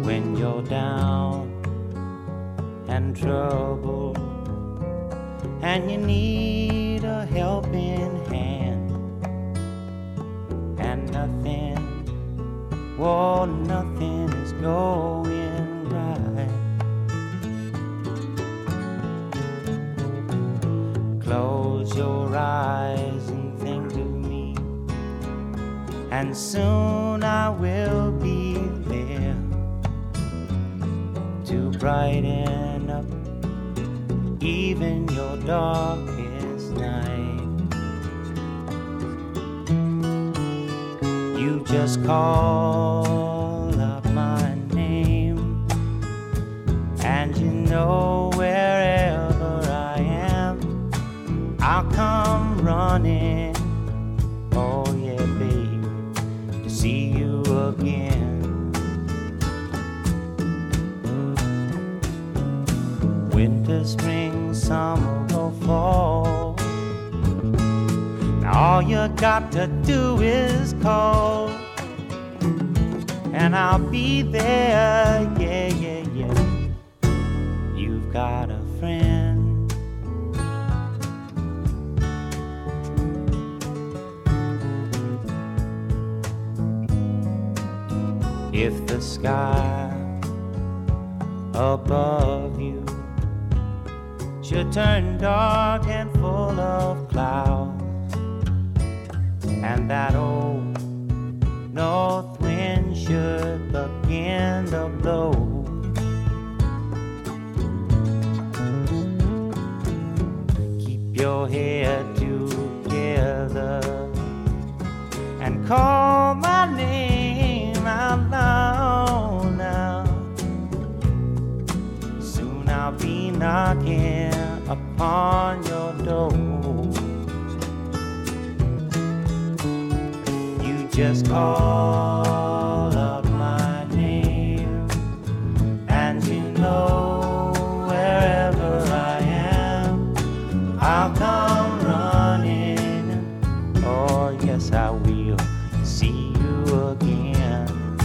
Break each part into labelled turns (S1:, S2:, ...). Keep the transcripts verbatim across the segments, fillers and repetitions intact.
S1: when you're down and troubled and you need a helping hand, and nothing, whoa, nothing is going right. Close your eyes and think of me, and soon I will be there to brighten up even your darkest night. You just call out my name, and you know wherever I am, I'll come running. Oh yeah, baby, to see you again. Winter, spring, summer, or fall, now all you got to do is call, and I'll be there, yeah, yeah, yeah. You've got a friend. If the sky above you should turn dark and full of clouds, and that old north wind should begin to blow, keep your head together and call my name out loud now. Soon I'll be knocking upon your door. You just call out my name, and you know wherever I am, I'll come running. Oh yes, I will see you again.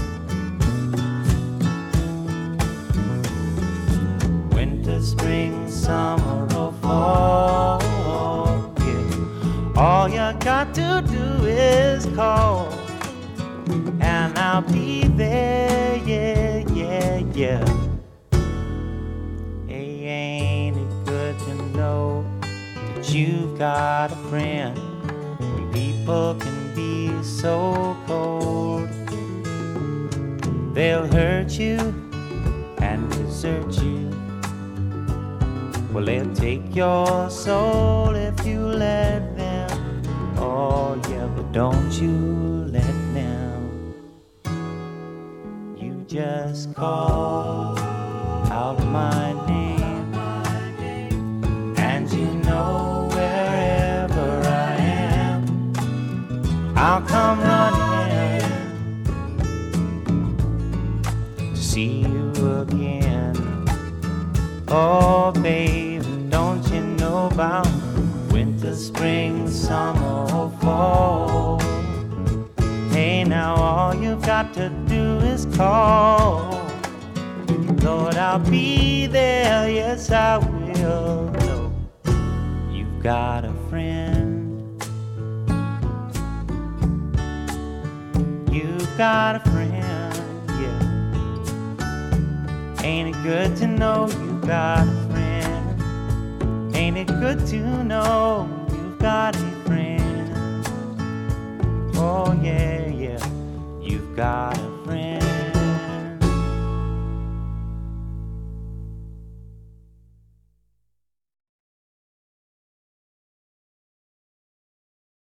S1: Winter, spring, summer, or fall, yeah. All you got to do is call, and I'll be there, yeah, yeah, yeah. Hey, ain't it good to know that you've got a friend when people can be so cold? They'll hurt you and desert you. Well, they'll take your soul if you let them. Oh yeah, but don't you let them. You just call out my name, and you know wherever I am, I'll come running to see you again. Oh baby, don't you know about winter, spring, summer, or fall? Hey, now all you've got to do is call. Lord, I'll be there, yes I will. No, you've got a friend. You've got a friend, yeah. Ain't it good to know you got a friend? Ain't it good to know